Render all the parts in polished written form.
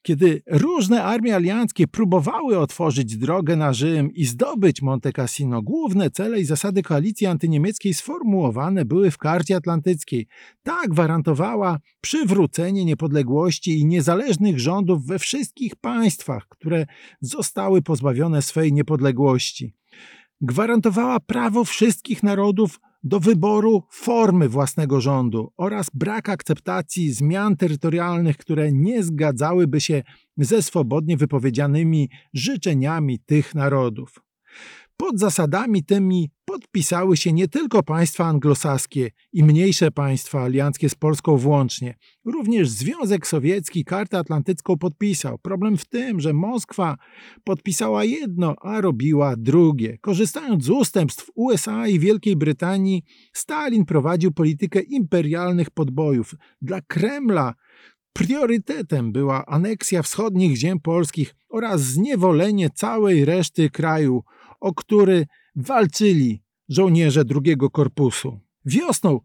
Kiedy różne armie alianckie próbowały otworzyć drogę na Rzym i zdobyć Monte Cassino, główne cele i zasady koalicji antyniemieckiej sformułowane były w Karcie Atlantyckiej. Ta gwarantowała przywrócenie niepodległości i niezależnych rządów we wszystkich państwach, które zostały pozbawione swej niepodległości. Gwarantowała prawo wszystkich narodów do wyboru formy własnego rządu oraz brak akceptacji zmian terytorialnych, które nie zgadzałyby się ze swobodnie wypowiedzianymi życzeniami tych narodów. Pod zasadami tymi podpisały się nie tylko państwa anglosaskie i mniejsze państwa alianckie z Polską włącznie. Również Związek Sowiecki Kartę Atlantycką podpisał. Problem w tym, że Moskwa podpisała jedno, a robiła drugie. Korzystając z ustępstw USA i Wielkiej Brytanii, Stalin prowadził politykę imperialnych podbojów. Dla Kremla priorytetem była aneksja wschodnich ziem polskich oraz zniewolenie całej reszty kraju, o który walczyli żołnierze drugiego korpusu. Wiosną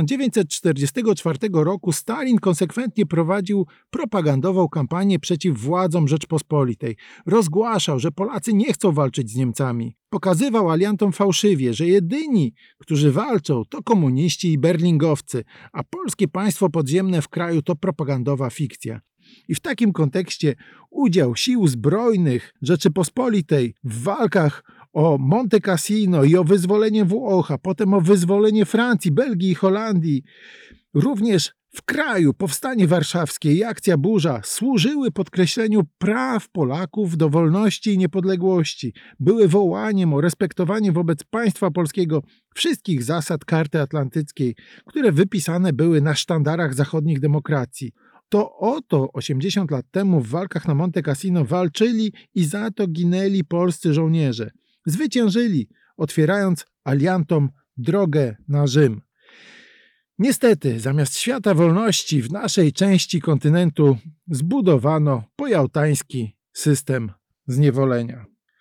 1944 roku Stalin konsekwentnie prowadził propagandową kampanię przeciw władzom Rzeczpospolitej. Rozgłaszał, że Polacy nie chcą walczyć z Niemcami. Pokazywał aliantom fałszywie, że jedyni, którzy walczą, to komuniści i berlingowcy, a polskie państwo podziemne w kraju to propagandowa fikcja. I w takim kontekście udział sił zbrojnych Rzeczypospolitej w walkach o Monte Cassino i o wyzwolenie Włoch, a potem o wyzwolenie Francji, Belgii i Holandii, również w kraju Powstanie Warszawskie i Akcja Burza służyły podkreśleniu praw Polaków do wolności i niepodległości, były wołaniem o respektowanie wobec państwa polskiego wszystkich zasad Karty Atlantyckiej, które wypisane były na sztandarach zachodnich demokracji. To oto 80 lat temu w walkach na Monte Cassino walczyli i za to ginęli polscy żołnierze. Zwyciężyli, otwierając aliantom drogę na Rzym. Niestety, zamiast świata wolności w naszej części kontynentu zbudowano pojałtański system zniewolenia.